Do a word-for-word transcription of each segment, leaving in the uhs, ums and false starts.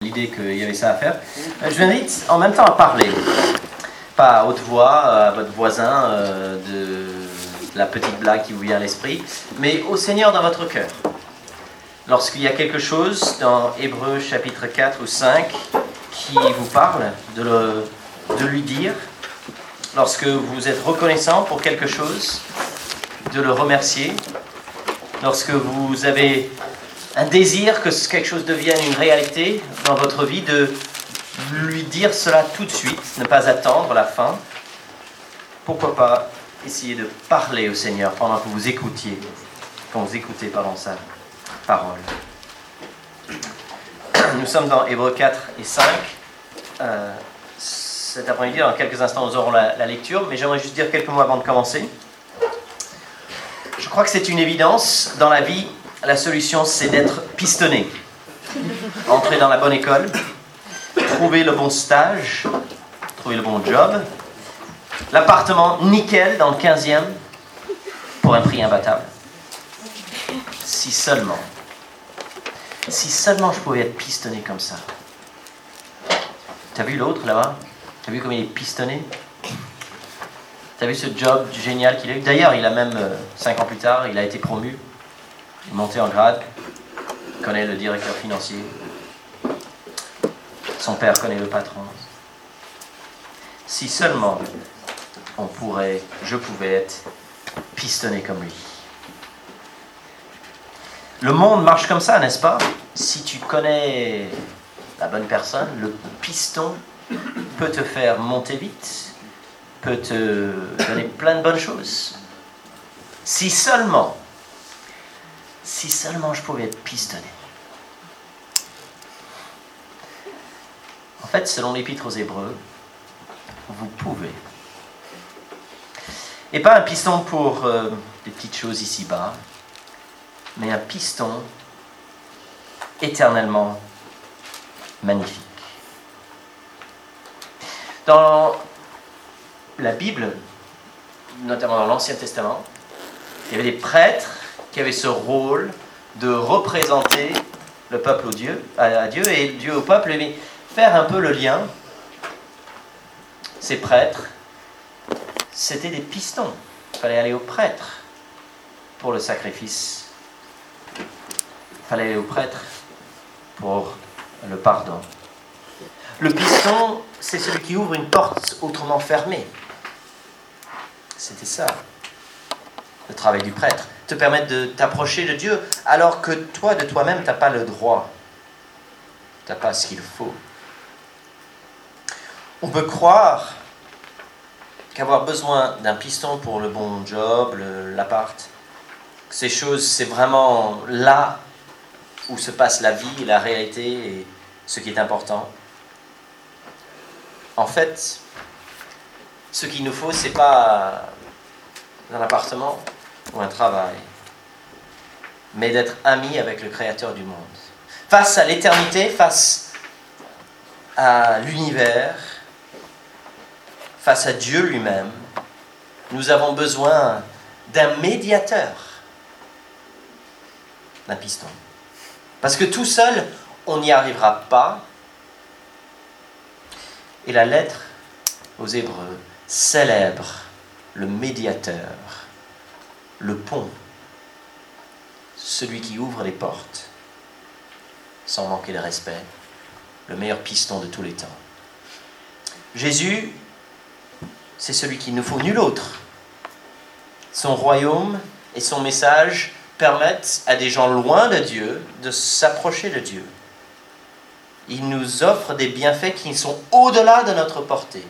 l'idée qu'il y avait ça à faire. Je vous invite en même temps à parler. Pas à haute voix, à votre voisin, euh, de la petite blague qui vous vient à l'esprit, mais au Seigneur dans votre cœur. Lorsqu'il y a quelque chose dans Hébreux chapitre quatre ou cinq qui vous parle, de, le, de lui dire, lorsque vous êtes reconnaissant pour quelque chose, de le remercier, lorsque vous avez un désir que quelque chose devienne une réalité dans votre vie, de lui dire cela tout de suite, ne pas attendre la fin. Pourquoi pas essayer de parler au Seigneur pendant que vous écoutiez, quand vous écoutez pardon, sa parole. Nous sommes dans Hébreux quatre et cinq. Euh, cet après-midi, dans quelques instants, nous aurons la, la lecture, mais j'aimerais juste dire quelques mots avant de commencer. Je crois que c'est une évidence dans la vie. La solution, c'est d'être pistonné. Entrer dans la bonne école, trouver le bon stage, trouver le bon job, l'appartement nickel dans le quinzième pour un prix imbattable. Si seulement, si seulement je pouvais être pistonné comme ça. T'as vu l'autre là-bas? T'as vu comme il est pistonné? T'as vu ce job génial qu'il a eu? D'ailleurs, il a même, euh, cinq ans plus tard, il a été promu. Il est monté en grade. Il connaît le directeur financier. Son père connaît le patron. Si seulement on pourrait, je pouvais être pistonné comme lui. Le monde marche comme ça, n'est-ce pas? Si tu connais la bonne personne, le piston peut te faire monter vite, peut te donner plein de bonnes choses. Si seulement, si seulement je pouvais être pistonné. En fait, selon l'Épître aux Hébreux, vous pouvez. Et pas un piston pour euh, des petites choses ici-bas, mais un piston éternellement magnifique. Dans la Bible, notamment dans l'Ancien Testament, il y avait des prêtres qui avaient ce rôle de représenter le peuple au Dieu, à Dieu et Dieu au peuple, mais faire un peu le lien. Ces prêtres, c'était des pistons. Il fallait aller au prêtre pour le sacrifice. Il fallait aller au prêtre pour le pardon. Le piston, c'est celui qui ouvre une porte autrement fermée. C'était ça, le travail du prêtre. Te permettre de t'approcher de Dieu, alors que toi, de toi-même, tu n'as pas le droit. Tu n'as pas ce qu'il faut. On peut croire qu'avoir besoin d'un piston pour le bon job, le, l'appart, que ces choses, c'est vraiment là où se passe la vie, la réalité et ce qui est important. En fait, ce qu'il nous faut, c'est pas un appartement ou un travail, mais d'être amis avec le Créateur du monde. Face à l'éternité, face à l'univers, face à Dieu lui-même, nous avons besoin d'un médiateur, d'un piston. Parce que tout seul, on n'y arrivera pas. Et la lettre aux Hébreux célèbre le médiateur, le pont, celui qui ouvre les portes, sans manquer de respect, le meilleur piston de tous les temps. Jésus, c'est celui qu'il ne faut nul autre. Son royaume et son message permettent à des gens loin de Dieu de s'approcher de Dieu. Il nous offre des bienfaits qui sont au-delà de notre portée.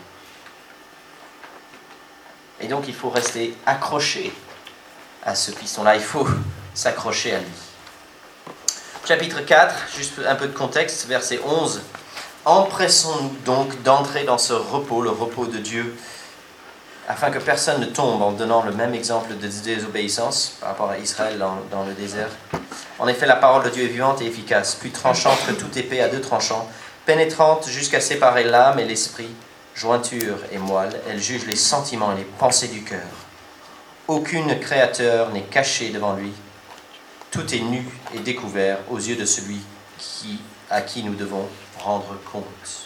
Et donc il faut rester accroché à ce piston-là. Il faut s'accrocher à lui. Chapitre quatre, juste un peu de contexte, verset onze. Empressons-nous donc d'entrer dans ce repos, le repos de Dieu, afin que personne ne tombe en donnant le même exemple de désobéissance par rapport à Israël dans, dans le désert. En effet, la parole de Dieu est vivante et efficace, plus tranchante que toute épée à deux tranchants, pénétrante jusqu'à séparer l'âme et l'esprit, jointure et moelle. Elle juge les sentiments et les pensées du cœur. Aucune créature n'est cachée devant lui. Tout est nu et découvert aux yeux de celui qui, à qui nous devons rendre compte.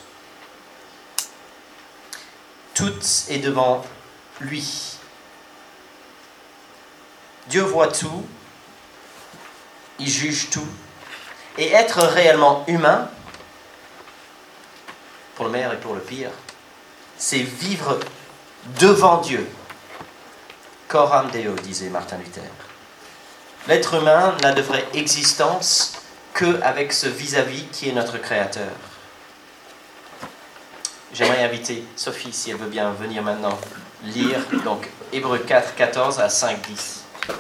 Tout est devant lui. Dieu voit tout, il juge tout. Et être réellement humain, pour le meilleur et pour le pire, c'est vivre devant Dieu. Coram Deo, disait Martin Luther. L'être humain n'a de vraie existence qu'avec ce vis-à-vis qui est notre Créateur. J'aimerais inviter Sophie, si elle veut bien venir maintenant, lire donc Hébreux quatre, quatorze à cinq, dix.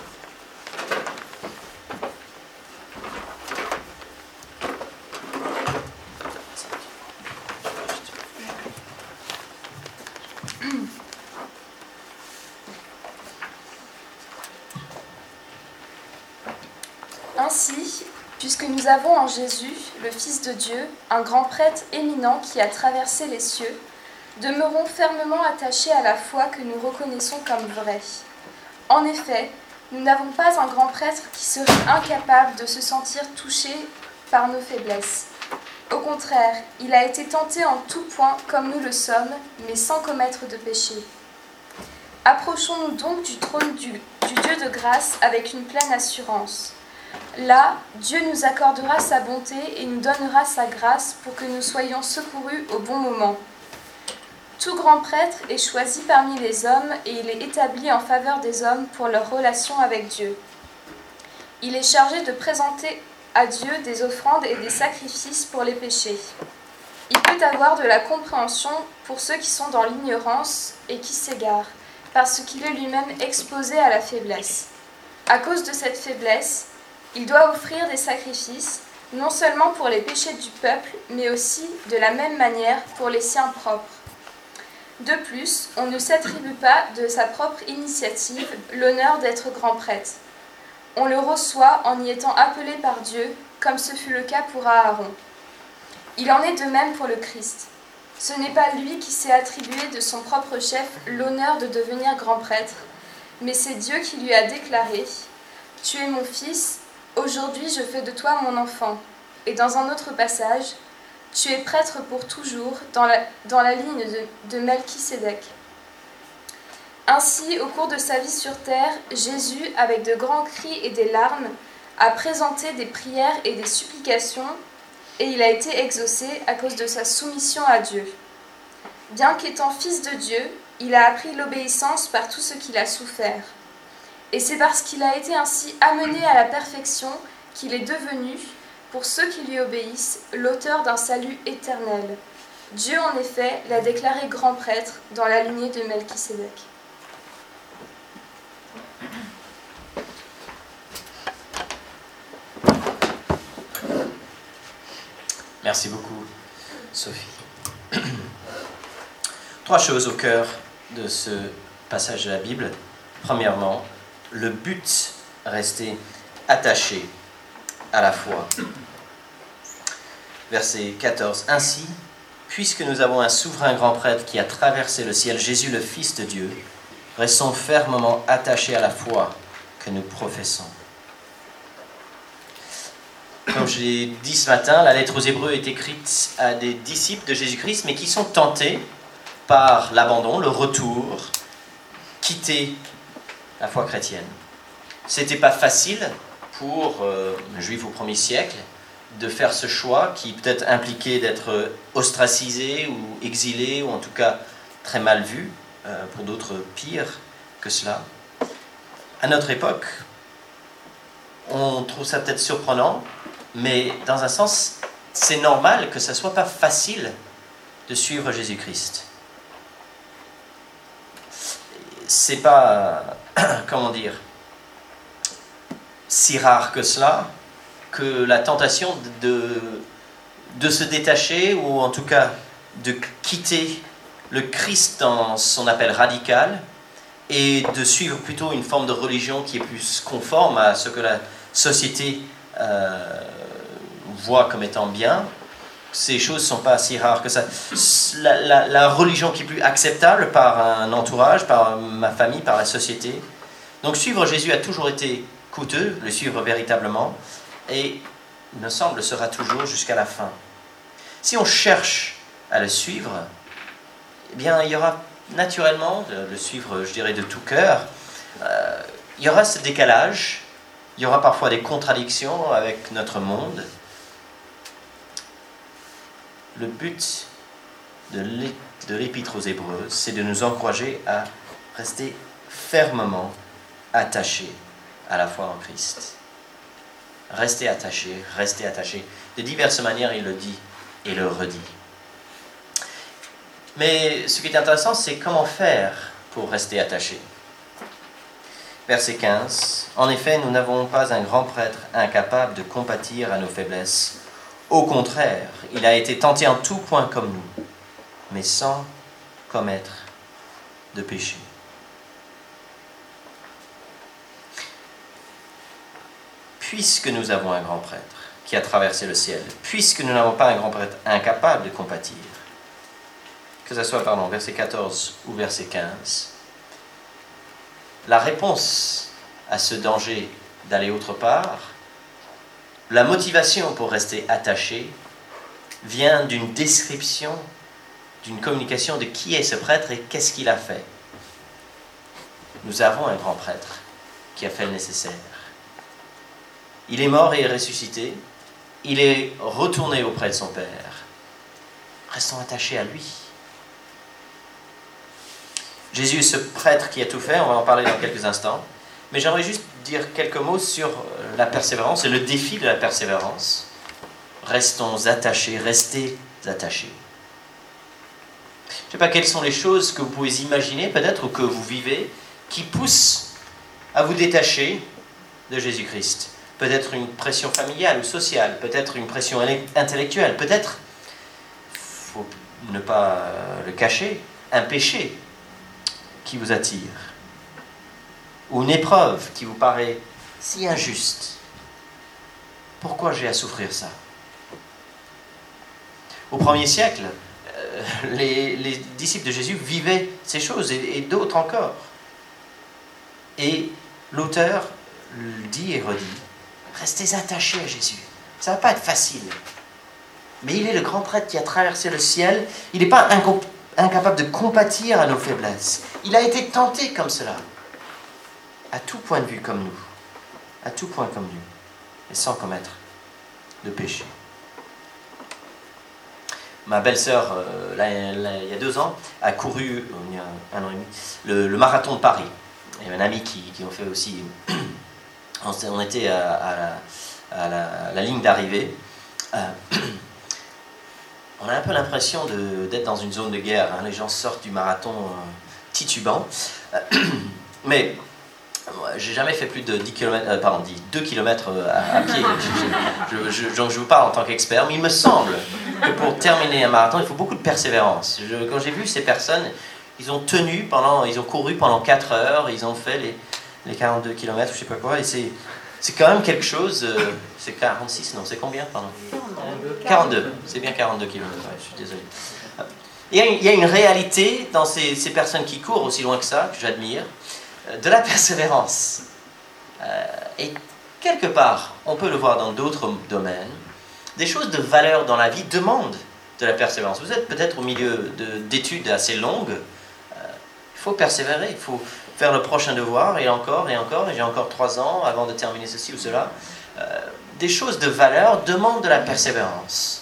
Ainsi, puisque nous avons en Jésus, le Fils de Dieu, un grand prêtre éminent qui a traversé les cieux, demeurons fermement attachés à la foi que nous reconnaissons comme vraie. En effet, nous n'avons pas un grand prêtre qui serait incapable de se sentir touché par nos faiblesses. Au contraire, il a été tenté en tout point comme nous le sommes, mais sans commettre de péché. Approchons-nous donc du trône du, du Dieu de grâce avec une pleine assurance. Là, Dieu nous accordera sa bonté et nous donnera sa grâce pour que nous soyons secourus au bon moment. Tout grand prêtre est choisi parmi les hommes et il est établi en faveur des hommes pour leur relation avec Dieu. Il est chargé de présenter à Dieu des offrandes et des sacrifices pour les péchés. Il peut avoir de la compréhension pour ceux qui sont dans l'ignorance et qui s'égarent, parce qu'il est lui-même exposé à la faiblesse. À cause de cette faiblesse, il doit offrir des sacrifices, non seulement pour les péchés du peuple, mais aussi, de la même manière, pour les siens propres. De plus, on ne s'attribue pas de sa propre initiative l'honneur d'être grand prêtre. On le reçoit en y étant appelé par Dieu, comme ce fut le cas pour Aaron. Il en est de même pour le Christ. Ce n'est pas lui qui s'est attribué de son propre chef l'honneur de devenir grand prêtre, mais c'est Dieu qui lui a déclaré « Tu es mon fils, aujourd'hui je fais de toi mon enfant ». Et dans un autre passage, « Tu es prêtre pour toujours dans la, dans la ligne de, de Melchisédek ». Ainsi, au cours de sa vie sur terre, Jésus, avec de grands cris et des larmes, a présenté des prières et des supplications, et il a été exaucé à cause de sa soumission à Dieu. Bien qu'étant fils de Dieu, il a appris l'obéissance par tout ce qu'il a souffert. Et c'est parce qu'il a été ainsi amené à la perfection qu'il est devenu, pour ceux qui lui obéissent, l'auteur d'un salut éternel. Dieu, en effet, l'a déclaré grand prêtre dans la lignée de Melchisédek. Merci beaucoup, Sophie. Trois choses au cœur de ce passage de la Bible. Premièrement, le but, rester attaché à la foi. Verset quatorze. Ainsi, puisque nous avons un souverain grand prêtre qui a traversé le ciel, Jésus le Fils de Dieu, restons fermement attachés à la foi que nous professons. Comme je l'ai dit ce matin, la lettre aux Hébreux est écrite à des disciples de Jésus-Christ, mais qui sont tentés par l'abandon, le retour, quitter la foi chrétienne. C'était pas facile pour euh, les Juifs au premier siècle de faire ce choix qui peut-être impliquait d'être ostracisé ou exilé, ou en tout cas très mal vu, euh, pour d'autres pire que cela. À notre époque, on trouve ça peut-être surprenant, mais dans un sens, c'est normal que ça ne soit pas facile de suivre Jésus-Christ. C'est pas, comment dire, si rare que cela, que la tentation de, de se détacher, ou en tout cas de quitter le Christ dans son appel radical, et de suivre plutôt une forme de religion qui est plus conforme à ce que la société euh, voit comme étant bien. Ces choses ne sont pas si rares que ça. La, la, la religion qui est plus acceptable par un entourage, par ma famille, par la société. Donc suivre Jésus a toujours été coûteux, le suivre véritablement, et il me semble sera toujours jusqu'à la fin. Si on cherche à le suivre, eh bien, il y aura naturellement, de le suivre, je dirais, de tout cœur, euh, il y aura ce décalage, il y aura parfois des contradictions avec notre monde. Le but de l'Épître aux Hébreux, c'est de nous encourager à rester fermement attachés à la foi en Christ. Restez attachés, restez attachés. De diverses manières, il le dit et le redit. Mais ce qui est intéressant, c'est comment faire pour rester attaché. Verset quinze. En effet, nous n'avons pas un grand prêtre incapable de compatir à nos faiblesses. Au contraire, il a été tenté en tout point comme nous, mais sans commettre de péché. Puisque nous avons un grand prêtre qui a traversé le ciel, puisque nous n'avons pas un grand prêtre incapable de compatir, que ce soit, pardon, verset quatorze ou verset quinze, la réponse à ce danger d'aller autre part, la motivation pour rester attaché, vient d'une description, d'une communication de qui est ce prêtre et qu'est-ce qu'il a fait. Nous avons un grand prêtre qui a fait le nécessaire. Il est mort et est ressuscité. Il est retourné auprès de son Père. Restons attachés à lui. Jésus est ce prêtre qui a tout fait, on va en parler dans quelques instants. Mais j'aimerais juste dire quelques mots sur la persévérance et le défi de la persévérance. Restons attachés, restez attachés. Je ne sais pas quelles sont les choses que vous pouvez imaginer peut-être ou que vous vivez qui poussent à vous détacher de Jésus-Christ. Peut-être une pression familiale ou sociale, peut-être une pression intellectuelle, peut-être, il ne faut ne pas le cacher, un péché qui vous attire, ou une épreuve qui vous paraît si injuste. Pourquoi j'ai à souffrir ça? Au premier siècle, euh, les, les disciples de Jésus vivaient ces choses, et, et d'autres encore. Et l'auteur le dit et redit, restez attachés à Jésus. Ça ne va pas être facile. Mais il est le grand prêtre qui a traversé le ciel. Il n'est pas incomp- incapable de compatir à nos faiblesses. Il a été tenté comme cela. À tout point de vue comme nous. À tout point comme nous. Et sans commettre de péché. Ma belle-sœur, euh, là, là, il y a deux ans, a couru, euh, il y a un an et demi, le, le marathon de Paris. Il y a un ami qui, qui ont fait aussi... On était à, à, la, à, la, à la ligne d'arrivée. Euh, on a un peu l'impression de, d'être dans une zone de guerre. Hein. Les gens sortent du marathon euh, titubant. Euh, mais moi, j'ai jamais fait plus de dix kilomètres, euh, pardon, deux kilomètres à, à pied. Je, je, je, je vous parle en tant qu'expert, mais il me semble que pour terminer un marathon, il faut beaucoup de persévérance. Je, quand j'ai vu ces personnes, ils ont tenu pendant, ils ont couru pendant quatre heures, ils ont fait les les quarante-deux kilomètres, je sais pas quoi, et c'est, c'est quand même quelque chose, euh, c'est quarante-six, non, c'est combien, pardon quarante-deux, c'est bien quarante-deux kilomètres, ouais, je suis désolé. Il y a une, il y a une réalité dans ces, ces personnes qui courent aussi loin que ça, que j'admire, euh, de la persévérance. Euh, et quelque part, on peut le voir dans d'autres domaines, des choses de valeur dans la vie demandent de la persévérance. Vous êtes peut-être au milieu de, d'études assez longues, euh, il faut persévérer, il faut faire le prochain devoir, et encore, et encore, et j'ai encore trois ans avant de terminer ceci ou cela. Euh, des choses de valeur demandent de la persévérance.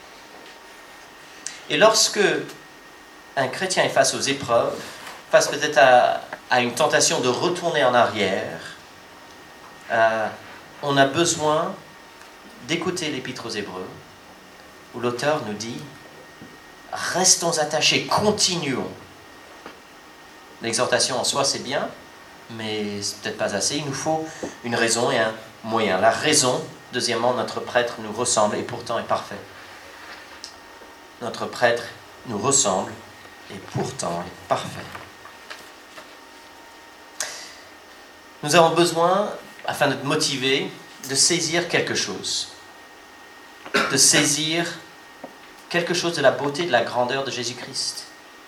Et lorsque un chrétien est face aux épreuves, face peut-être à, à une tentation de retourner en arrière, euh, on a besoin d'écouter l'Épître aux Hébreux, où l'auteur nous dit « Restons attachés, continuons ». L'exhortation en soi, c'est bien, mais c'est peut-être pas assez. Il nous faut une raison et un moyen. La raison, deuxièmement, notre prêtre nous ressemble et pourtant est parfait. Notre prêtre nous ressemble et pourtant est parfait. Nous avons besoin, afin d'être motivés, de saisir quelque chose. De saisir quelque chose de la beauté, de la grandeur de Jésus-Christ.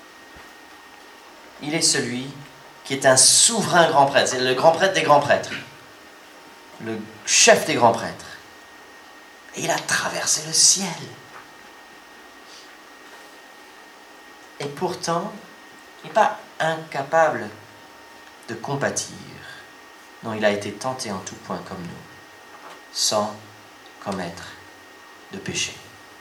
Il est celui qui est un souverain grand prêtre. C'est le grand prêtre des grands prêtres. Le chef des grands prêtres. Et il a traversé le ciel. Et pourtant, il n'est pas incapable de compatir. Non, il a été tenté en tout point comme nous, sans commettre de péché.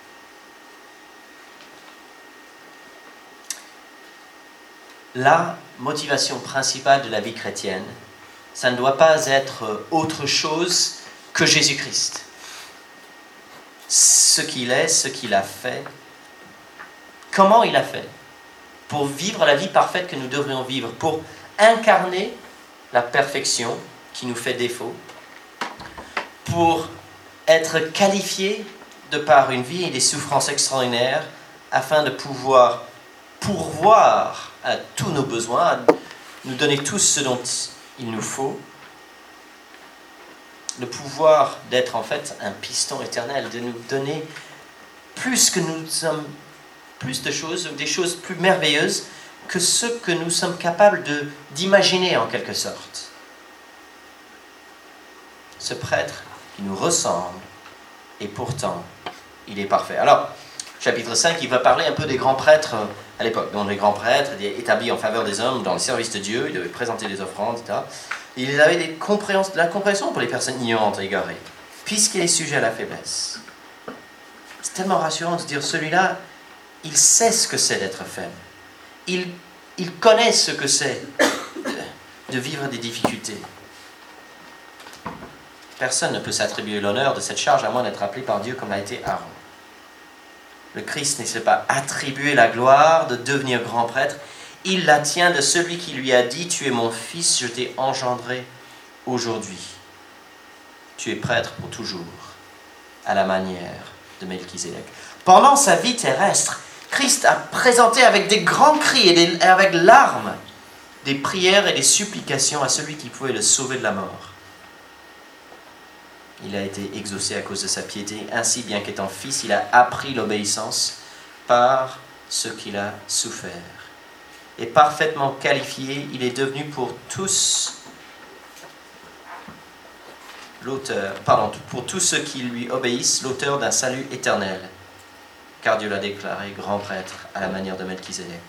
La motivation principale de la vie chrétienne, ça ne doit pas être autre chose que Jésus-Christ. Ce qu'il est, ce qu'il a fait, comment il a fait pour vivre la vie parfaite que nous devrions vivre, pour incarner la perfection qui nous fait défaut, pour être qualifié de par une vie et des souffrances extraordinaires afin de pouvoir pourvoir à tous nos besoins, nous donner tout ce dont il nous faut, le pouvoir d'être en fait un piston éternel, de nous donner plus que nous sommes, plus de choses, des choses plus merveilleuses que ce que nous sommes capables de, d'imaginer en quelque sorte. Ce prêtre qui nous ressemble et pourtant il est parfait. Alors, chapitre cinq, il va parler un peu des grands prêtres à l'époque. Donc les grands prêtres établis en faveur des hommes dans le service de Dieu, ils devaient présenter des offrandes, et cetera. Ils avaient des compréhens- de la compréhension pour les personnes ignorantes et égarées, puisqu'il est sujet à la faiblesse. C'est tellement rassurant de se dire, celui-là, il sait ce que c'est d'être faible. Il, il connaît ce que c'est de, de vivre des difficultés. Personne ne peut s'attribuer l'honneur de cette charge à moins d'être appelé par Dieu comme l'a été Aaron. Le Christ ne s'est pas attribué la gloire de devenir grand prêtre. Il la tient de celui qui lui a dit « Tu es mon fils, je t'ai engendré aujourd'hui. Tu es prêtre pour toujours, à la manière de Melchizedek. » Pendant sa vie terrestre, Christ a présenté avec des grands cris et, des, et avec larmes des prières et des supplications à celui qui pouvait le sauver de la mort. Il a été exaucé à cause de sa piété. Ainsi, bien qu'étant fils, il a appris l'obéissance par ce qu'il a souffert. Et parfaitement qualifié, il est devenu pour tous l'auteur, pardon, pour tous ceux qui lui obéissent, l'auteur d'un salut éternel. Car Dieu l'a déclaré grand prêtre à la manière de Melchizedek.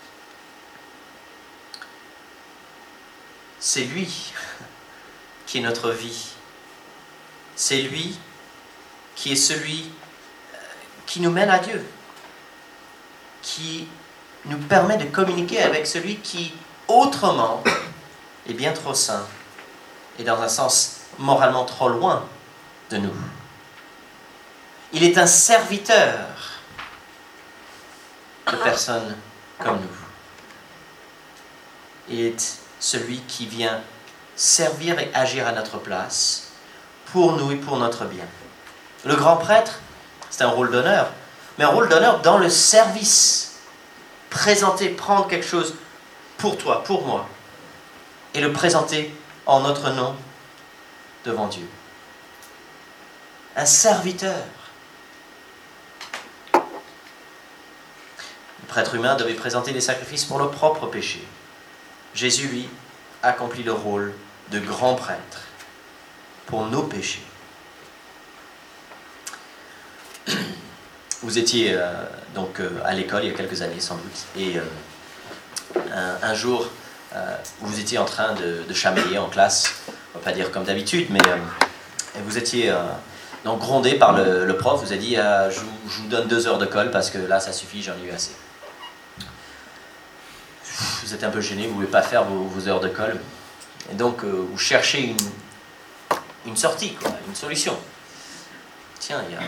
C'est lui qui est notre vie. C'est lui qui est celui qui nous mène à Dieu, qui nous permet de communiquer avec celui qui, autrement, est bien trop saint et dans un sens moralement trop loin de nous. Il est un serviteur de personnes comme nous. Il est celui qui vient servir et agir à notre place, pour nous et pour notre bien. Le grand prêtre, c'est un rôle d'honneur, mais un rôle d'honneur dans le service. Présenter, prendre quelque chose pour toi, pour moi, et le présenter en notre nom devant Dieu. Un serviteur. Le prêtre humain devait présenter des sacrifices pour le propre péché. Jésus, lui, accomplit le rôle de grand prêtre pour nos péchés. Vous étiez euh, donc euh, à l'école il y a quelques années sans doute, et euh, un, un jour euh, vous étiez en train de, de chamailler en classe, on va pas dire comme d'habitude, mais euh, vous étiez euh, donc grondé par le, le prof, vous a dit euh, je, vous, je vous donne deux heures de colle parce que là ça suffit, j'en ai eu assez. Vous êtes un peu gêné, vous ne pouvez pas faire vos, vos heures de colle, et donc euh, vous cherchez une Une sortie, quoi, une solution. Tiens, il y a...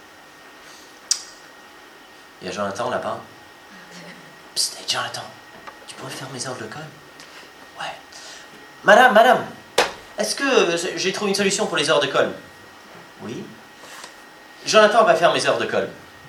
Il y a Jonathan là-bas. Psst, hey Jonathan, tu pourrais faire mes heures de colle? Ouais. Madame, madame, est-ce que j'ai trouvé une solution pour les heures de colle? Oui. Jonathan va faire mes heures de colle.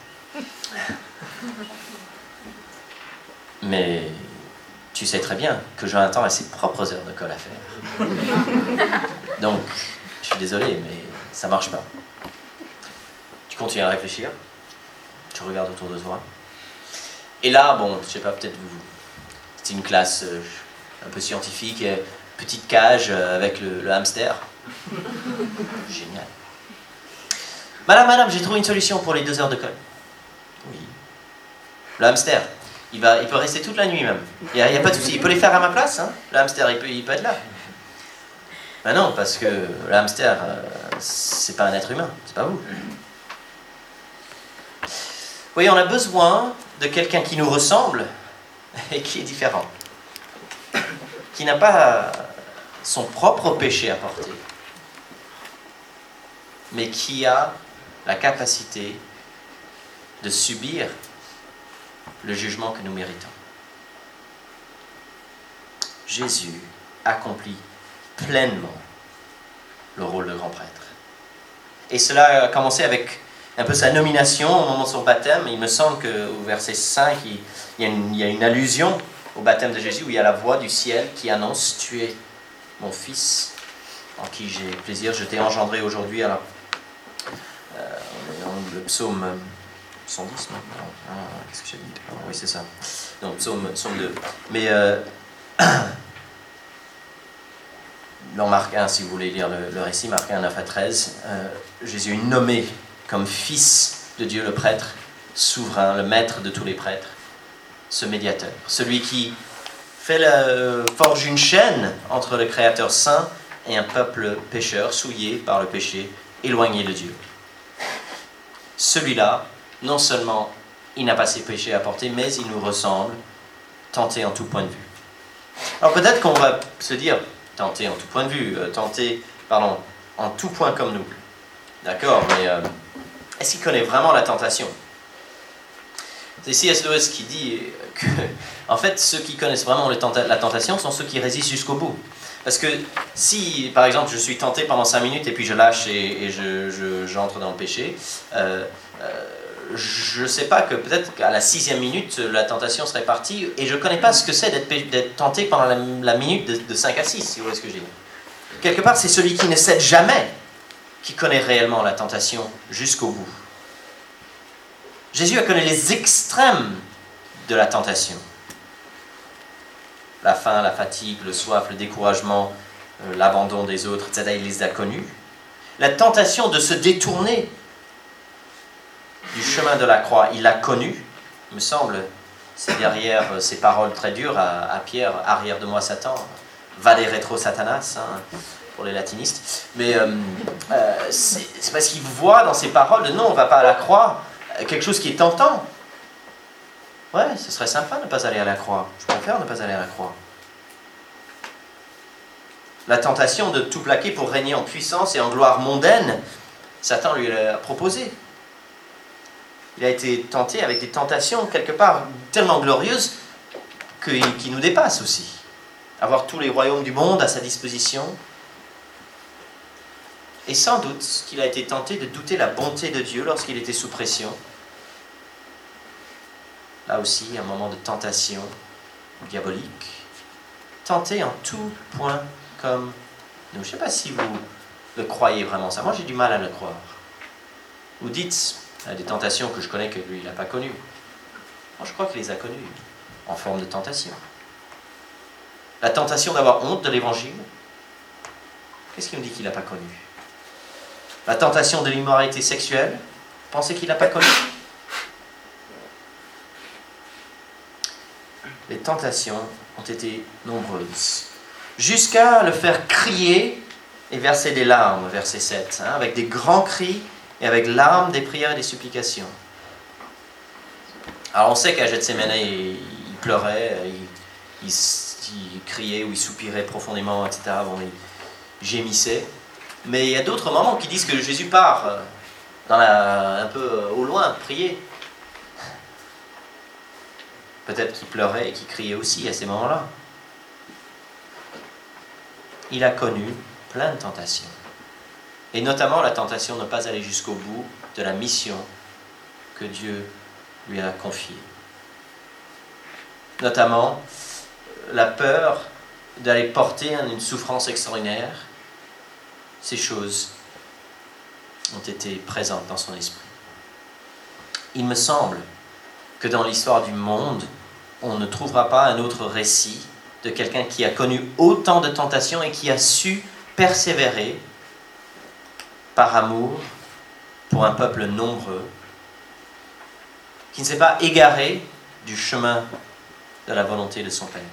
Mais tu sais très bien que Jonathan a ses propres heures de colle à faire. Donc, je suis désolé, mais ça marche pas. Tu continues à réfléchir, tu regardes autour de toi. Et là, bon, je sais pas, peut-être vous... C'est une classe euh, un peu scientifique, euh, petite cage euh, avec le, le hamster. Génial. Madame, madame, j'ai trouvé une solution pour les deux heures de colle. Oui. Le hamster. Il, va, il peut rester toute la nuit même. Il n'y a, a pas de souci. Il peut les faire à ma place. Hein. Le hamster, il peut, il peut être là. Ben non, parce que le hamster, euh, c'est pas un être humain. C'est pas vous. Vous voyez, on a besoin de quelqu'un qui nous ressemble et qui est différent. Qui n'a pas son propre péché à porter, mais qui a la capacité de subir le jugement que nous méritons. Jésus accomplit pleinement le rôle de grand prêtre. Et cela a commencé avec un peu sa nomination au moment de son baptême. Il me semble qu'au verset cinq, il, il, y a une, il y a une allusion au baptême de Jésus où il y a la voix du ciel qui annonce « Tu es mon fils, en qui j'ai plaisir, je t'ai engendré aujourd'hui. » Alors, euh, on est dans le psaume cent dix, non, ah, qu'est-ce que j'ai dit? Ah, oui, c'est ça. Donc, psaume, psaume deux. Mais euh, dans Marc un, si vous voulez lire le, le récit, Marc un, neuf à treize, euh, Jésus est nommé comme fils de Dieu le prêtre, souverain, le maître de tous les prêtres, ce médiateur, celui qui fait la, forge une chaîne entre le Créateur saint et un peuple pécheur, souillé par le péché, éloigné de Dieu. Celui-là, non seulement il n'a pas ses péchés à porter, mais il nous ressemble, tenté en tout point de vue. Alors peut-être qu'on va se dire, tenté en tout point de vue, euh, tenté, pardon, en tout point comme nous. D'accord, mais euh, est-ce qu'il connaît vraiment la tentation? C'est C S Lewis qui dit que, en fait, ceux qui connaissent vraiment le tenta- la tentation sont ceux qui résistent jusqu'au bout. Parce que si, par exemple, je suis tenté pendant cinq minutes et puis je lâche et, et je, je, j'entre dans le péché, euh, euh, je ne sais pas que peut-être qu'à la sixième minute, la tentation serait partie et je ne connais pas ce que c'est d'être, d'être tenté pendant la, la minute de, de cinq à six, si vous voyez ce que je dis. Quelque part, c'est celui qui ne cède jamais qui connaît réellement la tentation jusqu'au bout. Jésus a connu les extrêmes de la tentation. La faim, la fatigue, le soif, le découragement, euh, l'abandon des autres, et cetera. Il les a connus. La tentation de se détourner du chemin de la croix, il l'a connu. Il me semble, c'est derrière ces paroles très dures à, à Pierre, « Arrière de moi Satan, vade retro Satanas hein, », pour les latinistes. Mais euh, euh, c'est, c'est parce qu'il voit dans ces paroles de « Non, on ne va pas à la croix », quelque chose qui est tentant. Ouais, ce serait sympa de ne pas aller à la croix. Je préfère ne pas aller à la croix. La tentation de tout plaquer pour régner en puissance et en gloire mondaine, Satan lui l'a proposé. Il a été tenté avec des tentations, quelque part, tellement glorieuses que, qui nous dépassent aussi. Avoir tous les royaumes du monde à sa disposition. Et sans doute qu'il a été tenté de douter la bonté de Dieu lorsqu'il était sous pression. Là aussi, un moment de tentation diabolique. Tenté en tout point comme nous. Je ne sais pas si vous le croyez vraiment ça. Moi, j'ai du mal à le croire. Vous dites, il y a des tentations que je connais que lui, il n'a pas connues. Moi, je crois qu'il les a connues en forme de tentation. La tentation d'avoir honte de l'Évangile. Qu'est-ce qui me dit qu'il n'a pas connu? La tentation de l'immoralité sexuelle. Pensez qu'il n'a pas connu? Les tentations ont été nombreuses, jusqu'à le faire crier et verser des larmes, verset sept, hein, avec des grands cris et avec larmes, des prières et des supplications. Alors on sait qu'à Gethsémane, il, il pleurait, il, il, il criait ou il soupirait profondément, et cetera. Bon, il gémissait. Mais il y a d'autres moments qui disent que Jésus part dans la, un peu au loin, prier. Peut-être qu'il pleurait et qu'il criait aussi à ces moments-là. Il a connu plein de tentations. Et notamment la tentation de ne pas aller jusqu'au bout de la mission que Dieu lui a confiée. Notamment la peur d'aller porter une souffrance extraordinaire. Ces choses ont été présentes dans son esprit. Il me semble que dans l'histoire du monde, on ne trouvera pas un autre récit de quelqu'un qui a connu autant de tentations et qui a su persévérer par amour pour un peuple nombreux, qui ne s'est pas égaré du chemin de la volonté de son Père.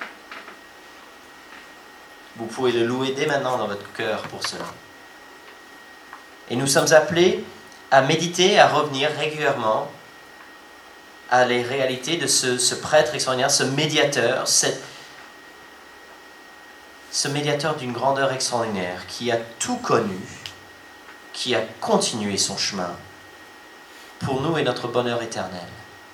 Vous pouvez le louer dès maintenant dans votre cœur pour cela. Et nous sommes appelés à méditer, à revenir régulièrement à les réalités de ce, ce prêtre extraordinaire, ce médiateur, cette, ce médiateur d'une grandeur extraordinaire qui a tout connu, qui a continué son chemin pour nous et notre bonheur éternel.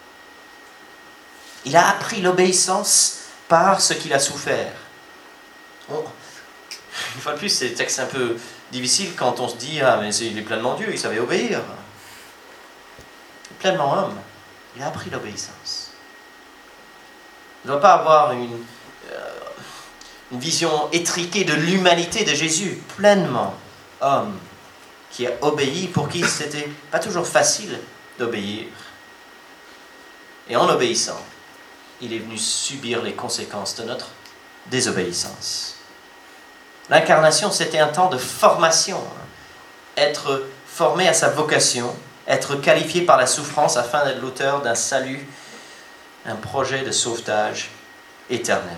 Il a appris l'obéissance par ce qu'il a souffert. On, une fois de plus, c'est un peu difficile quand on se dit « Ah, mais il est pleinement Dieu, il savait obéir. » Il est pleinement homme. Il a appris l'obéissance. Il ne doit pas avoir une, euh, une vision étriquée de l'humanité de Jésus. Pleinement homme qui a obéi, pour qui c'était pas toujours facile d'obéir. Et en obéissant, il est venu subir les conséquences de notre désobéissance. L'incarnation, c'était un temps de formation. Être formé à sa vocation, être qualifié par la souffrance afin d'être l'auteur d'un salut, un projet de sauvetage éternel.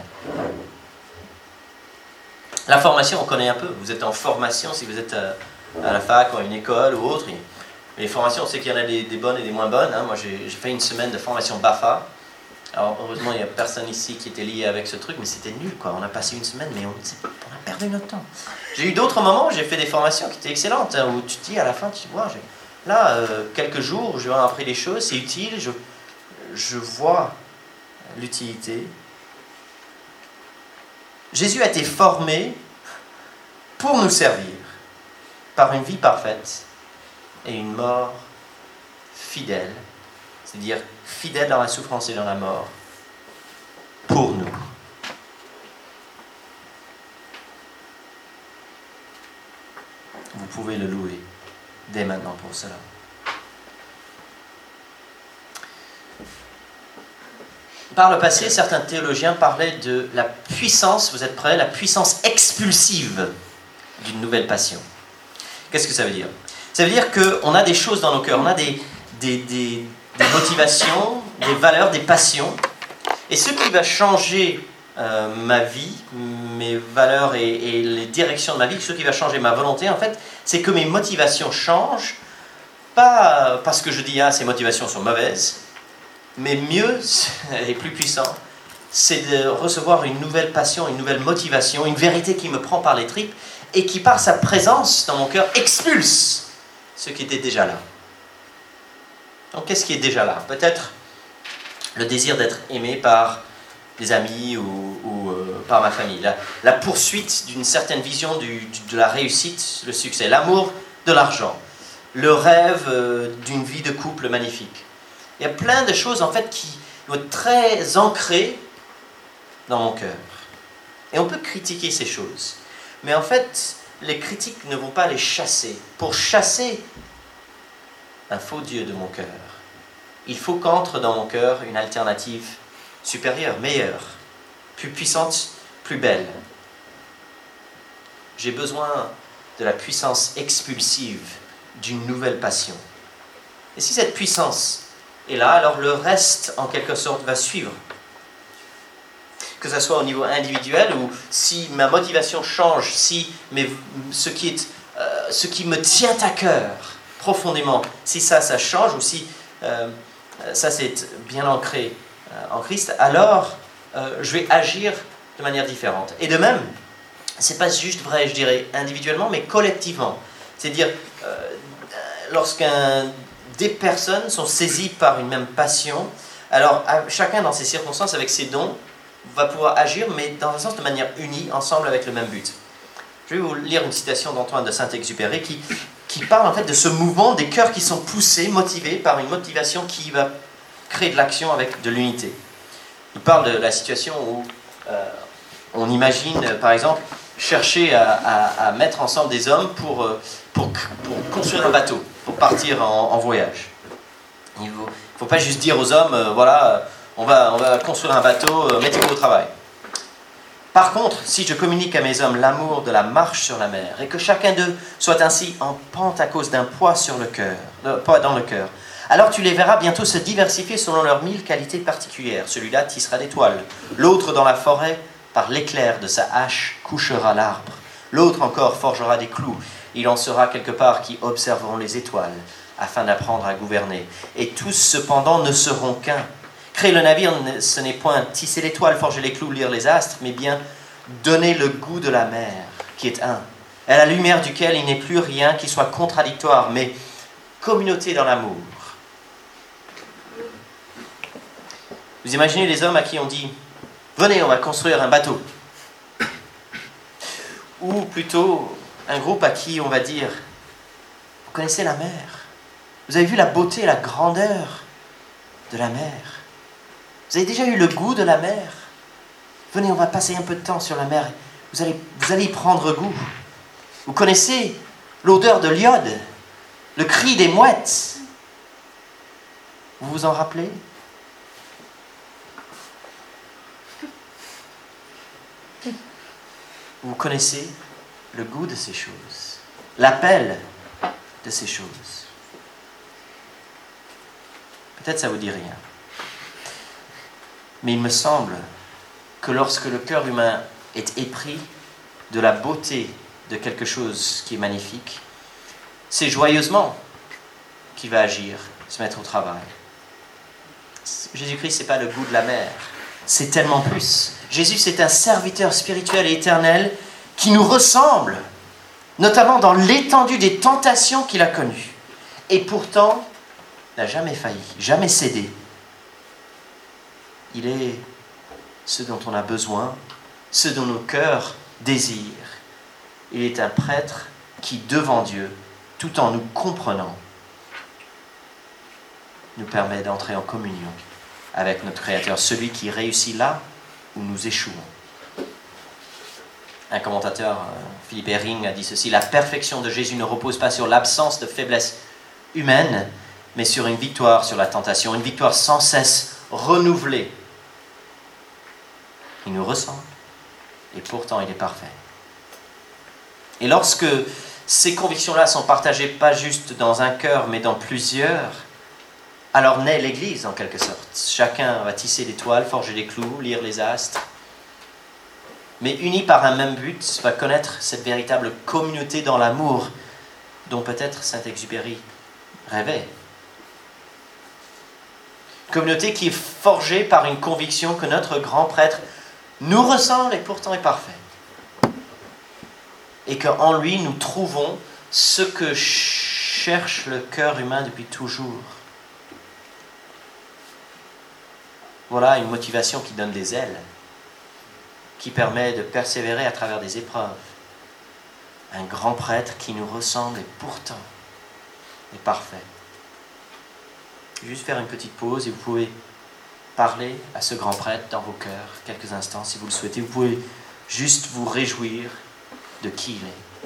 La formation, on connaît un peu. Vous êtes en formation si vous êtes à, à la fac ou à une école ou autre. Les formations, on sait qu'il y en a des, des bonnes et des moins bonnes. Hein. Moi, j'ai, j'ai fait une semaine de formation B A F A. Alors, heureusement, il n'y a personne ici qui était lié avec ce truc, mais c'était nul, quoi. On a passé une semaine, mais on, on a perdu notre temps. J'ai eu d'autres moments où j'ai fait des formations qui étaient excellentes, hein, où tu te dis, à la fin, tu vois, j'ai, là, euh, quelques jours, j'ai appris des choses, c'est utile, je, je vois l'utilité. Jésus a été formé pour nous servir, par une vie parfaite et une mort fidèle, c'est-à-dire fidèle dans la souffrance et dans la mort, pour nous. Vous pouvez le louer dès maintenant pour cela. Par le passé, certains théologiens parlaient de la puissance, vous êtes prêts, la puissance expulsive d'une nouvelle passion. Qu'est-ce que ça veut dire ? Ça veut dire qu'on a des choses dans nos cœurs, on a des, des, des, des motivations, des valeurs, des passions. Et ce qui va changer euh, ma vie, mes valeurs et, et les directions de ma vie, ce qui va changer ma volonté, en fait, c'est que mes motivations changent, pas parce que je dis « Ah, ces motivations sont mauvaises », mais mieux et plus puissant, c'est de recevoir une nouvelle passion, une nouvelle motivation, une vérité qui me prend par les tripes et qui, par sa présence dans mon cœur, expulse ce qui était déjà là. Donc, qu'est-ce qui est déjà là ? Peut-être le désir d'être aimé par des amis ou, ou euh, par ma famille. La, la poursuite d'une certaine vision du, du, de la réussite, le succès. L'amour de l'argent. Le rêve euh, d'une vie de couple magnifique. Il y a plein de choses, en fait, qui doivent être très ancrées dans mon cœur. Et on peut critiquer ces choses. Mais en fait, les critiques ne vont pas les chasser. Pour chasser un faux Dieu de mon cœur, il faut qu'entre dans mon cœur une alternative supérieure, meilleure, plus puissante, plus belle. J'ai besoin de la puissance expulsive d'une nouvelle passion. Et si cette puissance est là, alors le reste, en quelque sorte, va suivre. Que ce soit au niveau individuel ou si ma motivation change, si mes, ce, qui est, euh, ce qui me tient à cœur profondément, si ça, ça change ou si euh, ça c'est bien ancré euh, en Christ, alors euh, je vais agir de manière différente. Et de même, c'est pas juste vrai, je dirais, individuellement, mais collectivement. C'est-à-dire, euh, lorsqu'un des personnes sont saisies par une même passion, alors chacun dans ses circonstances, avec ses dons, va pouvoir agir, mais dans un sens de manière unie, ensemble avec le même but. Je vais vous lire une citation d'Antoine de Saint-Exupéry qui, qui parle en fait de ce mouvement des cœurs qui sont poussés, motivés par une motivation qui va créer de l'action avec de l'unité. Il parle de la situation où euh, on imagine, par exemple, chercher à, à, à mettre ensemble des hommes pour, pour, pour construire un bateau, pour partir en, en voyage. Il ne faut, faut pas juste dire aux hommes, euh, voilà, on va, on va construire un bateau, euh, mettez-vous au travail. Par contre, si je communique à mes hommes l'amour de la marche sur la mer, et que chacun d'eux soit ainsi en pente à cause d'un poids sur le cœur, euh, poids dans le cœur, Alors tu les verras bientôt se diversifier selon leurs mille qualités particulières. Celui-là tissera des toiles, l'autre dans la forêt, par l'éclair de sa hache, couchera l'arbre. L'autre encore forgera des clous. Il en sera quelque part qui observeront les étoiles, afin d'apprendre à gouverner. Et tous cependant ne seront qu'un. Créer le navire, ce n'est point tisser les toiles, forger les clous, lire les astres, mais bien donner le goût de la mer, qui est un, à la lumière duquel il n'est plus rien qui soit contradictoire, mais communauté dans l'amour. Vous imaginez les hommes à qui on dit « Venez, on va construire un bateau ». Ou plutôt un groupe à qui on va dire « Vous connaissez la mer ? Vous avez vu la beauté et la grandeur de la mer ? Vous avez déjà eu le goût de la mer ? Venez, on va passer un peu de temps sur la mer. Vous allez, vous allez y prendre goût. Vous connaissez l'odeur de l'iode, le cri des mouettes. Vous vous en rappelez ? Vous connaissez le goût de ces choses, l'appel de ces choses. Peut-être ça ne vous dit rien. Mais il me semble que lorsque le cœur humain est épris de la beauté de quelque chose qui est magnifique, c'est joyeusement qu'il va agir, se mettre au travail. Jésus-Christ, ce n'est pas le goût de la mer, c'est tellement plus. Jésus, c'est un serviteur spirituel et éternel qui nous ressemble, notamment dans l'étendue des tentations qu'il a connues. Et pourtant, n'a jamais failli, jamais cédé. Il est ce dont on a besoin, ce dont nos cœurs désirent. Il est un prêtre qui, devant Dieu, tout en nous comprenant, nous permet d'entrer en communion avec notre Créateur, celui qui réussit là où nous échouons. Un commentateur, Philippe Herring, a dit ceci: la perfection de Jésus ne repose pas sur l'absence de faiblesse humaine, mais sur une victoire sur la tentation, une victoire sans cesse renouvelée. Il nous ressemble, et pourtant il est parfait. Et lorsque ces convictions-là sont partagées pas juste dans un cœur, mais dans plusieurs, alors naît l'Église en quelque sorte. Chacun va tisser des toiles, forger des clous, lire les astres, mais unis par un même but, va connaître cette véritable communauté dans l'amour dont peut-être Saint-Exupéry rêvait. Communauté qui est forgée par une conviction que notre grand prêtre nous ressemble et pourtant est parfait. Et qu'en lui, nous trouvons ce que cherche le cœur humain depuis toujours. Voilà une motivation qui donne des ailes, qui permet de persévérer à travers des épreuves. Un grand prêtre qui nous ressemble et pourtant est parfait. Juste faire une petite pause et vous pouvez parler à ce grand prêtre dans vos cœurs quelques instants si vous le souhaitez. Vous pouvez juste vous réjouir de qui il est.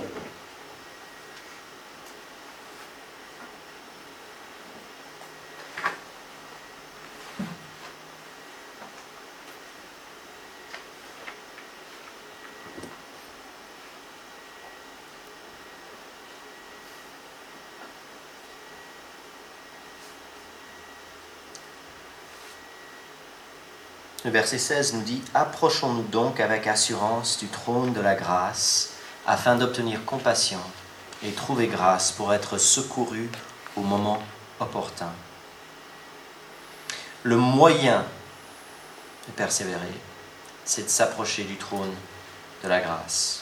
Le verset seize nous dit « Approchons-nous donc avec assurance du trône de la grâce, afin d'obtenir compassion et trouver grâce pour être secourus au moment opportun. » Le moyen de persévérer, c'est de s'approcher du trône de la grâce.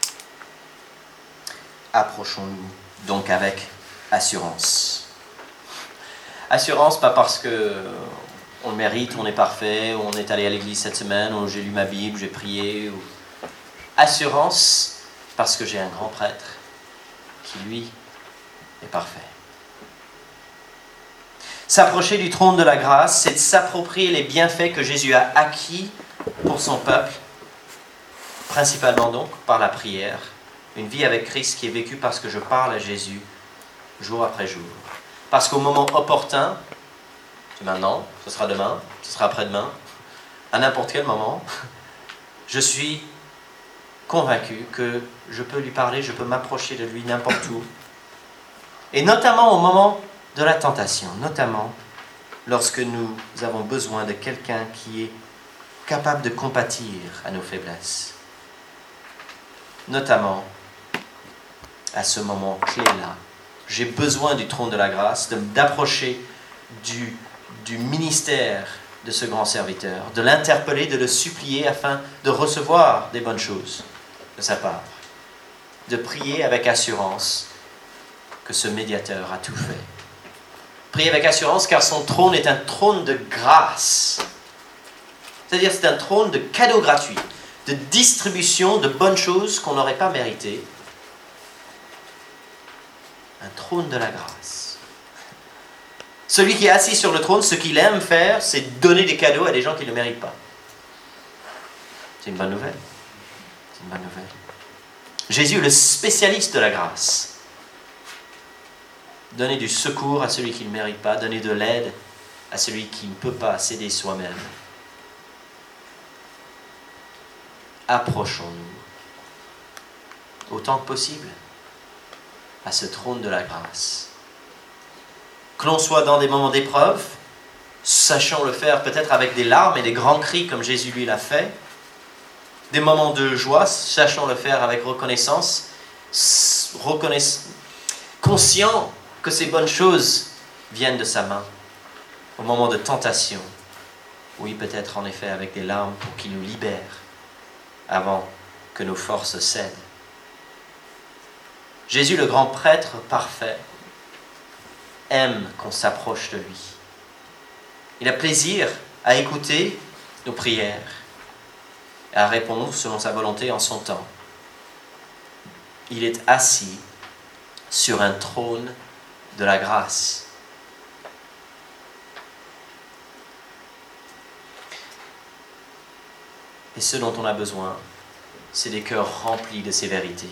Approchons-nous donc avec assurance. Assurance, pas parce que on le mérite, on est parfait, on est allé à l'église cette semaine, ou j'ai lu ma Bible, j'ai prié. Ou... Assurance, parce que j'ai un grand prêtre qui, lui, est parfait. S'approcher du trône de la grâce, c'est de s'approprier les bienfaits que Jésus a acquis pour son peuple, principalement donc par la prière. Une vie avec Christ qui est vécue parce que je parle à Jésus jour après jour. Parce qu'au moment opportun, c'est maintenant, ce sera demain, ce sera après-demain, à n'importe quel moment, je suis convaincu que je peux lui parler, je peux m'approcher de lui n'importe où. Et notamment au moment de la tentation, notamment lorsque nous avons besoin de quelqu'un qui est capable de compatir à nos faiblesses. Notamment à ce moment clé-là. J'ai besoin du trône de la grâce, de, d'approcher du, du ministère de ce grand serviteur, de l'interpeller, de le supplier afin de recevoir des bonnes choses de sa part, de prier avec assurance que ce médiateur a tout fait. Prier avec assurance car son trône est un trône de grâce. C'est-à-dire c'est un trône de cadeaux gratuits, de distribution de bonnes choses qu'on n'aurait pas méritées. Un trône de la grâce. Celui qui est assis sur le trône, ce qu'il aime faire, c'est donner des cadeaux à des gens qui ne le méritent pas. C'est une bonne nouvelle. C'est une bonne nouvelle. Jésus est le spécialiste de la grâce. Donner du secours à celui qui ne mérite pas, donner de l'aide à celui qui ne peut pas s'aider soi-même. Approchons-nous, autant que possible, à ce trône de la grâce. Que l'on soit dans des moments d'épreuve, sachant le faire peut-être avec des larmes et des grands cris comme Jésus lui l'a fait, des moments de joie, sachant le faire avec reconnaissance, reconnaissance, conscient que ces bonnes choses viennent de sa main. Au moment de tentation, oui, peut-être en effet avec des larmes pour qu'il nous libère avant que nos forces cèdent. Jésus, le grand prêtre parfait, aime qu'on s'approche de lui. Il a plaisir à écouter nos prières et à répondre selon sa volonté en son temps. Il est assis sur un trône de la grâce. Et ce dont on a besoin, c'est des cœurs remplis de ces vérités.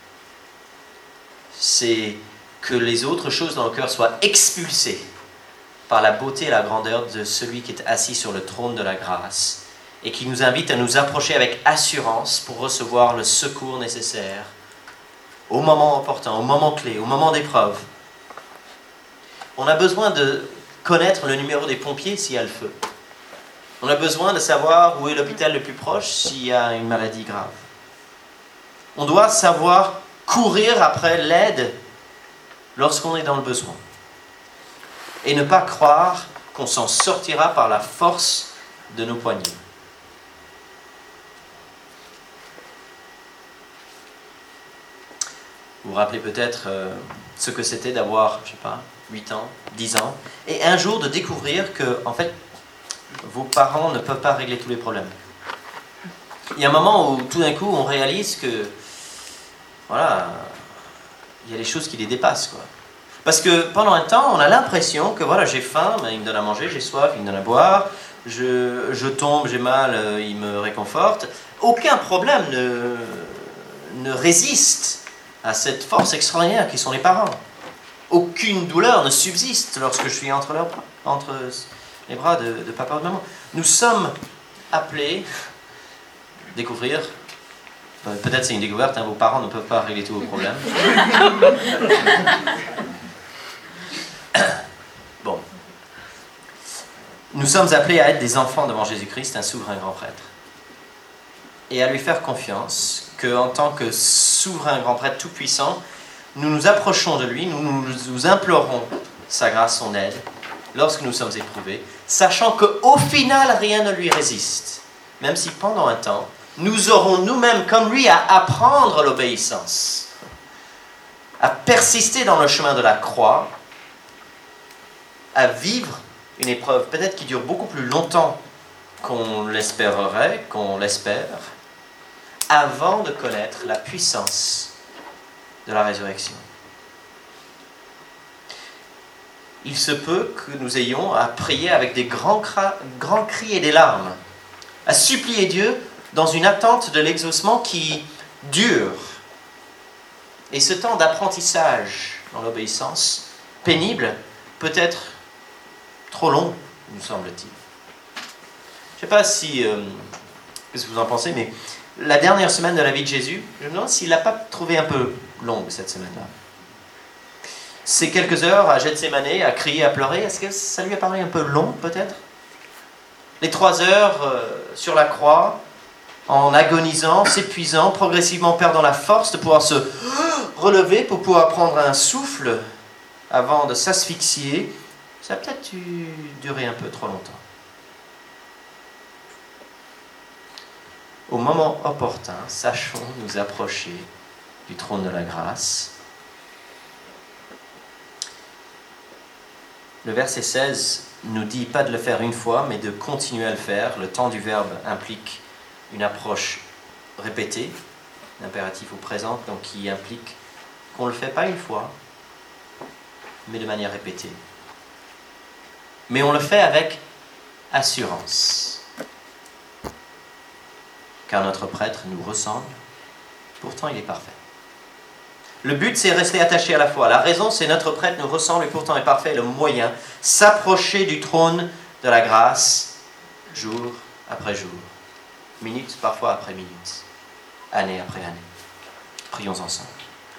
C'est que les autres choses dans le cœur soient expulsées par la beauté et la grandeur de celui qui est assis sur le trône de la grâce et qui nous invite à nous approcher avec assurance pour recevoir le secours nécessaire au moment opportun, au moment clé, au moment d'épreuve. On a besoin de connaître le numéro des pompiers s'il y a le feu. On a besoin de savoir où est l'hôpital le plus proche s'il y a une maladie grave. On doit savoir courir après l'aide lorsqu'on est dans le besoin. Et ne pas croire qu'on s'en sortira par la force de nos poignets. Vous vous rappelez peut-être euh, ce que c'était d'avoir, je ne sais pas, huit ans, dix ans, et un jour de découvrir que, en fait, vos parents ne peuvent pas régler tous les problèmes. Il y a un moment où tout d'un coup on réalise que voilà, il y a des choses qui les dépassent, quoi. Parce que pendant un temps, on a l'impression que voilà, j'ai faim, ben, il me donne à manger, j'ai soif, il me donne à boire, je, je tombe, j'ai mal, euh, il me réconforte. Aucun problème ne, ne résiste à cette force extraordinaire qui sont les parents. Aucune douleur ne subsiste lorsque je suis entre leurs bras, entre les bras de, de papa ou de maman. Nous sommes appelés à découvrir, peut-être c'est une découverte, hein, vos parents ne peuvent pas régler tous vos problèmes. Bon. Nous sommes appelés à être des enfants devant Jésus-Christ, un souverain grand prêtre. Et à lui faire confiance qu'en tant que souverain grand prêtre tout-puissant, nous nous approchons de lui, nous, nous nous implorons sa grâce, son aide, lorsque nous sommes éprouvés, sachant qu'au final, rien ne lui résiste. Même si pendant un temps, nous aurons nous-mêmes, comme lui, à apprendre l'obéissance, à persister dans le chemin de la croix, à vivre une épreuve peut-être qui dure beaucoup plus longtemps qu'on l'espérerait, qu'on l'espère, avant de connaître la puissance de la résurrection. Il se peut que nous ayons à prier avec des grands, cra- grands cris et des larmes, à supplier Dieu dans une attente de l'exaucement qui dure. Et ce temps d'apprentissage dans l'obéissance, pénible, peut être trop long, nous semble-t-il. Je ne sais pas si, euh, qu'est-ce que vous en pensez, mais la dernière semaine de la vie de Jésus, je me demande s'il ne l'a pas trouvé un peu longue cette semaine-là. Ces quelques heures à Gethsémane, à crier, à pleurer, est-ce que ça lui a paru un peu long peut-être? Les trois heures euh, sur la croix, en agonisant, s'épuisant, progressivement perdant la force de pouvoir se relever pour pouvoir prendre un souffle avant de s'asphyxier, ça a peut-être dû durer un peu trop longtemps. Au moment opportun, sachons nous approcher du trône de la grâce. Le verset seize nous dit pas de le faire une fois, mais de continuer à le faire. Le temps du verbe implique une approche répétée, l'impératif au présent, donc qui implique qu'on ne le fait pas une fois, mais de manière répétée. Mais on le fait avec assurance. Car notre prêtre nous ressemble, pourtant il est parfait. Le but, c'est rester attaché à la foi. La raison, c'est notre prêtre nous ressemble et pourtant est parfait. Le moyen, s'approcher du trône de la grâce, jour après jour, minute parfois après minute, année après année. Prions ensemble.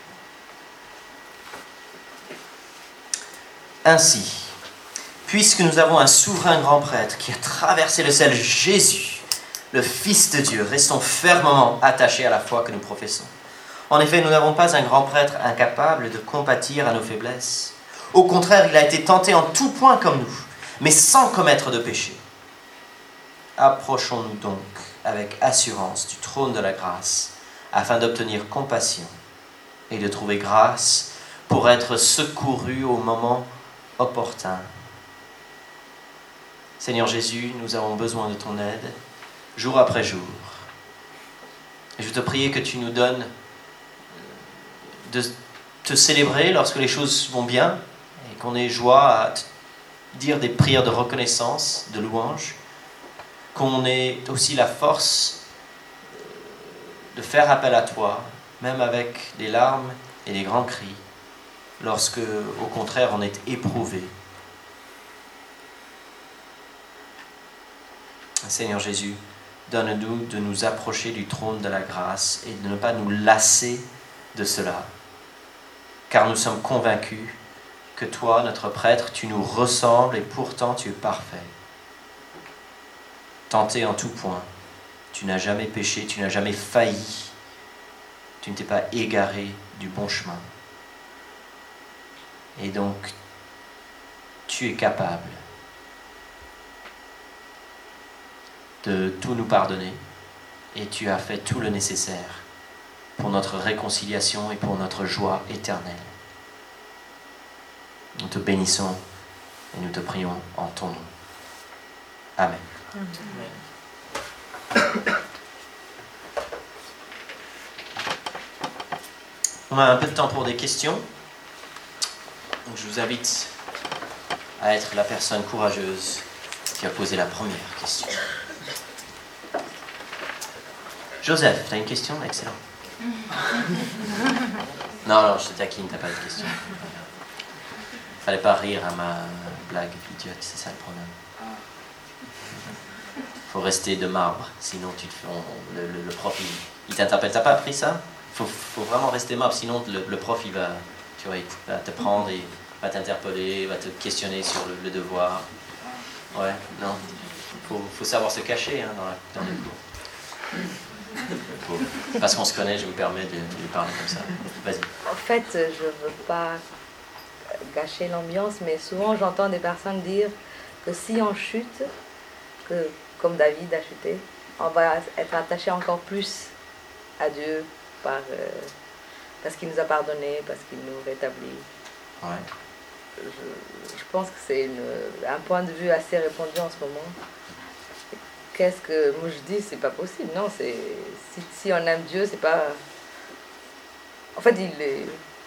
Ainsi, puisque nous avons un souverain grand prêtre qui a traversé le ciel, Jésus, le Fils de Dieu, restons fermement attachés à la foi que nous professons. En effet, nous n'avons pas un grand prêtre incapable de compatir à nos faiblesses. Au contraire, il a été tenté en tout point comme nous, mais sans commettre de péché. Approchons-nous donc avec assurance du trône de la grâce, afin d'obtenir compassion et de trouver grâce pour être secourus au moment opportun. Seigneur Jésus, nous avons besoin de ton aide, jour après jour. Et je te prie que tu nous donnes de te célébrer lorsque les choses vont bien et qu'on ait joie à dire des prières de reconnaissance, de louange, qu'on ait aussi la force de faire appel à toi, même avec des larmes et des grands cris, lorsque, au contraire, on est éprouvé. Seigneur Jésus, donne-nous de nous approcher du trône de la grâce et de ne pas nous lasser de cela, car nous sommes convaincus que toi, notre prêtre, tu nous ressembles et pourtant tu es parfait. Tenté en tout point, tu n'as jamais péché, tu n'as jamais failli, tu ne t'es pas égaré du bon chemin. Et donc, tu es capable de tout nous pardonner et tu as fait tout le nécessaire pour notre réconciliation et pour notre joie éternelle. Nous te bénissons et nous te prions en ton nom. Amen. Amen. On a un peu de temps pour des questions. Donc je vous invite à être la personne courageuse qui a posé la première question. Joseph, tu as une question? Excellent. Non, non, je te taquine, t'as pas de question. Fallait pas rire à ma blague idiote, c'est ça le problème. Faut rester de marbre, sinon tu te fais, on, le, le, le prof il, il t'interpelle. T'as pas appris ça? Faut, faut vraiment rester marbre, sinon le, le prof il va, tu vois, il va te prendre et va t'interpeller, va te questionner sur le, le devoir. Ouais, non, faut, faut savoir se cacher hein, dans, la, dans les cours. Parce qu'on se connaît, je me permets de, de parler comme ça. Vas-y. En fait, je ne veux pas gâcher l'ambiance, mais souvent j'entends des personnes dire que si on chute, que, comme David a chuté, on va être attaché encore plus à Dieu par, euh, parce qu'il nous a pardonné, parce qu'il nous rétablit. Ouais. Je, je pense que c'est une, un point de vue assez répandu en ce moment. Qu'est-ce que moi je dis, c'est pas possible, non, c'est si, si on aime Dieu, c'est pas. En fait, il est.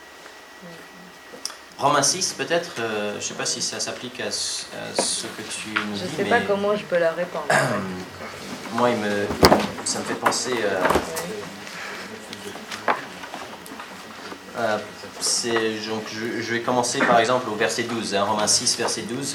Romains six, peut-être, euh, je sais pas si ça s'applique à ce, à ce que tu nous je dis. Je sais mais pas comment je peux leur répondre. En fait. Moi, il me, ça me fait penser. Euh, oui. euh, c'est, donc, je, je vais commencer par exemple au verset douze, hein, Romains six, verset douze.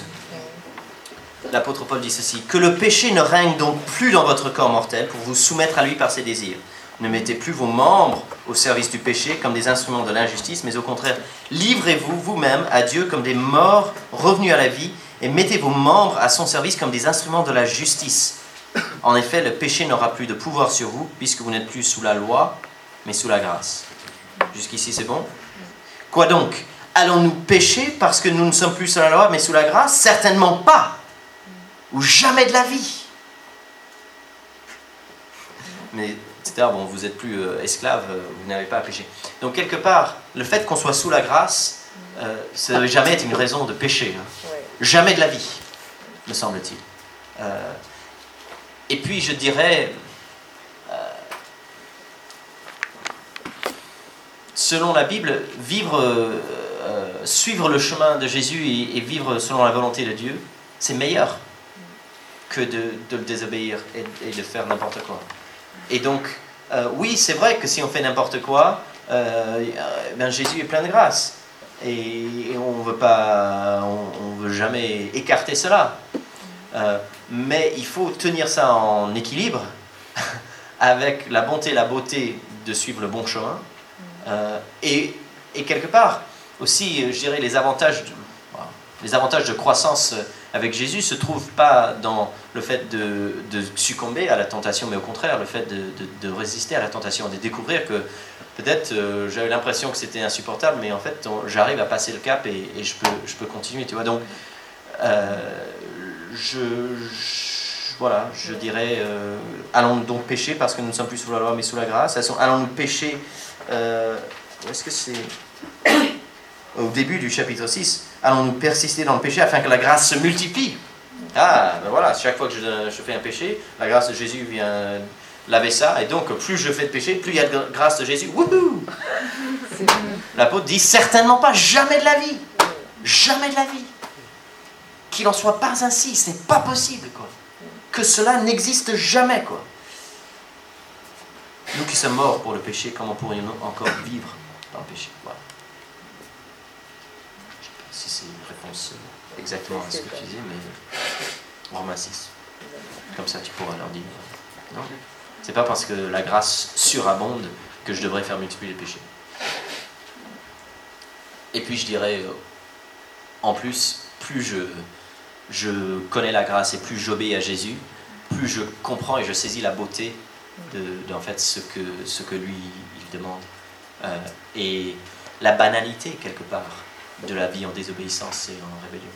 L'apôtre Paul dit ceci: « Que le péché ne règne donc plus dans votre corps mortel pour vous soumettre à lui par ses désirs. Ne mettez plus vos membres au service du péché comme des instruments de l'injustice, mais au contraire, livrez-vous vous-même à Dieu comme des morts revenus à la vie et mettez vos membres à son service comme des instruments de la justice. En effet, le péché n'aura plus de pouvoir sur vous puisque vous n'êtes plus sous la loi, mais sous la grâce. Jusqu'ici, c'est bon? Quoi donc? Allons-nous pécher parce que nous ne sommes plus sous la loi, mais sous la grâce? Certainement pas. Ou jamais de la vie. Mais, et cetera, bon, vous n'êtes plus euh, esclave, euh, vous n'avez pas à pécher. Donc, quelque part, le fait qu'on soit sous la grâce, euh, ça ne devait jamais être une raison de pécher. Hein. Oui. Jamais de la vie, me semble-t-il. Euh, et puis, je dirais, euh, selon la Bible, vivre, euh, euh, suivre le chemin de Jésus et, et vivre selon la volonté de Dieu, c'est meilleur que de, de le désobéir et, et de faire n'importe quoi. Et donc, euh, oui, c'est vrai que si on fait n'importe quoi, euh, ben Jésus est plein de grâce. Et, et on veut pas, on, on veut jamais écarter cela. Euh, mais il faut tenir ça en équilibre avec la bonté et la beauté de suivre le bon chemin. Euh, et, et quelque part, aussi, je dirais, les avantages de, les avantages de croissance avec Jésus ne se trouvent pas dans le fait de, de succomber à la tentation, mais au contraire, le fait de, de, de résister à la tentation, de découvrir que peut-être euh, j'avais l'impression que c'était insupportable, mais en fait, on, j'arrive à passer le cap et, et je, peux, je peux continuer, tu vois. Donc, euh, je, je, voilà, je dirais, euh, allons donc pécher parce que nous ne sommes plus sous la loi, mais sous la grâce. Allons-nous pécher, euh, où est-ce que c'est ? Au début du chapitre six, allons-nous persister dans le péché afin que la grâce se multiplie? Ah, ben voilà, chaque fois que je, je fais un péché, la grâce de Jésus vient laver ça, et donc plus je fais de péché, plus il y a de grâce de Jésus. Wouhou! L'apôtre dit certainement pas, jamais de la vie, jamais de la vie. Qu'il en soit pas ainsi, ce n'est pas possible, quoi. Que cela n'existe jamais, quoi. Nous qui sommes morts pour le péché, comment pourrions-nous encore vivre dans le péché? Voilà. Si c'est une réponse exactement à ce que tu dis, mais Romains six. Comme ça, tu pourras leur dire. Non, c'est pas parce que la grâce surabonde que je devrais faire multiplier les péchés. Et puis, je dirais, en plus, plus je, je connais la grâce et plus j'obéis à Jésus, plus je comprends et je saisis la beauté de, de en fait, ce que, ce que lui, il demande. Euh, et la banalité, quelque part, de la vie en désobéissance et en rébellion.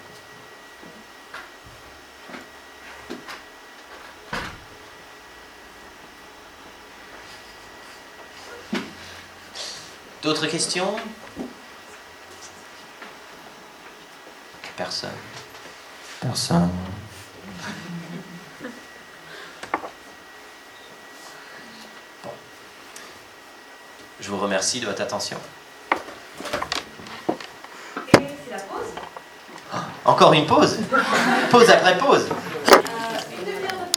D'autres questions? Personne. Personne. Bon. Je vous remercie de votre attention. Encore une pause. Pause après pause.